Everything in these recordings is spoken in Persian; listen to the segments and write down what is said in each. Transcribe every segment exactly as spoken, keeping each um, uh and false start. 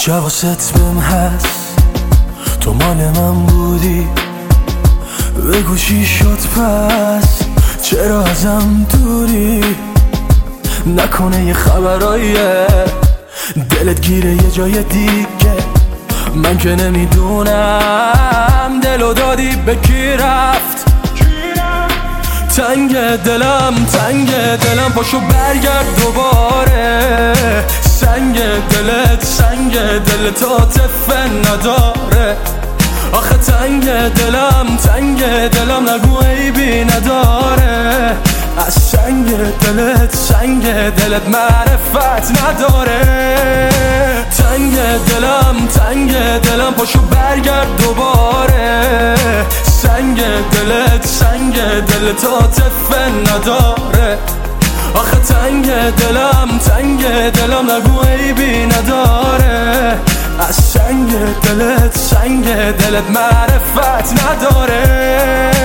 حواست بهم هست تو مال من بودی، بگو چی شد پس، چرا ازم دوری؟ نکنه یه خبراییه دلت گیره یه جای دیگه، من که نمیدونم دلو دادی به کی رفت. تنگ دلم تنگ دلم پاشو برگرد دوباره، سنگ دلت سنگ دلت عاطفه نداره. آخه تنگ دلم تنگ دلم نگو عیبی نداره، از سنگ دلت سنگ دلت معرفت نداره. تنگ دلم تنگ دلم پاشو برگرد دوباره، سنگ دلت سنگ دلت عاطفه نداره. آخه تنگ دلم تنگ دلم نگو عیبی نداره، از سنگ دلت سنگ دلت معرفت نداره.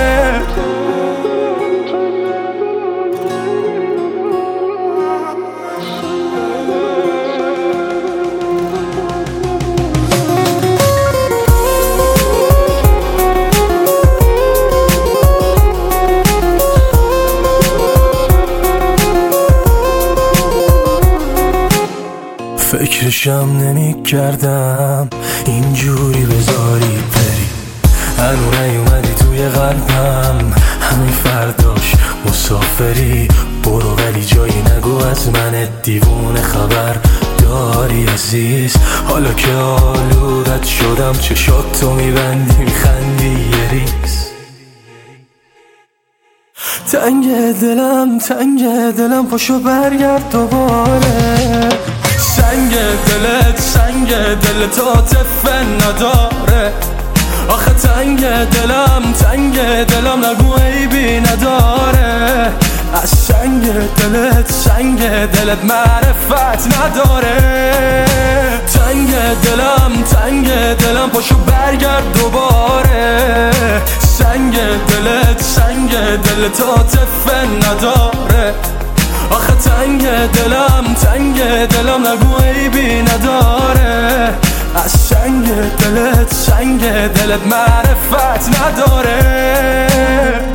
فکرشم نمی کردم اینجوری بذاری بری، هنو نیومدی توی قلبم، همین فرداش مسافری. برو ولی جایی نگو از من دیوونه خبر داری عزیز، حالا که آلودت شدم چشات تو میبندی میخندی یه ریز. تنگ دلم تنگ دلم پاشو برگرد دوباره، سنگ دلت سنگ دلت عاطفه نداره. آخه تنگ دلم تنگ دلم نگو عیبی نداره، از سنگ دلت سنگ دلت معرفت نداره. تنگ دلم تنگ دلم پاشو برگرد دوباره، سنگ دلت سنگ دلت عاطفه نداره. آخه تنگ دلم تنگ دلم نگو عیبی نداره، از سنگ دلت سنگ دلت معرفت نداره.